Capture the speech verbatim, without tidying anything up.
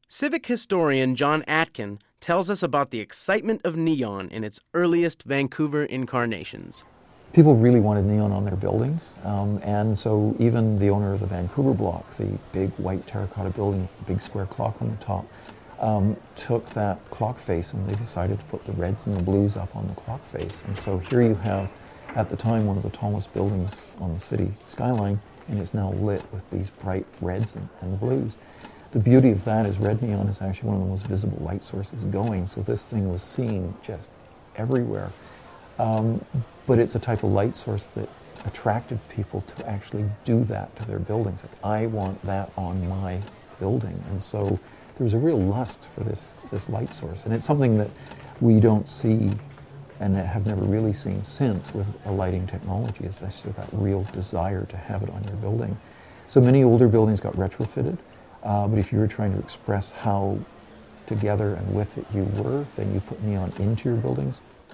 Civic historian John Atkin tells us about the excitement of neon in its earliest Vancouver incarnations. People really wanted neon on their buildings, um, and so even the owner of the Vancouver block, the big white terracotta building with the big square clock on the top, um, took that clock face and they decided to put the reds and the blues up on the clock face. And so here you have, at the time, one of the tallest buildings on the city skyline, and it's now lit with these bright reds and, and the blues. The beauty of that is red neon is actually one of the most visible light sources going, so this thing was seen just everywhere. Um, but it's a type of light source that attracted people to actually do that to their buildings. Like, I want that on my building. And so there was a real lust for this, this light source. And it's something that we don't see and have never really seen since with a lighting technology, is this sort of that real desire to have it on your building. So many older buildings got retrofitted. Uh, but if you were trying to express how together and with it you were, then you put neon into your buildings.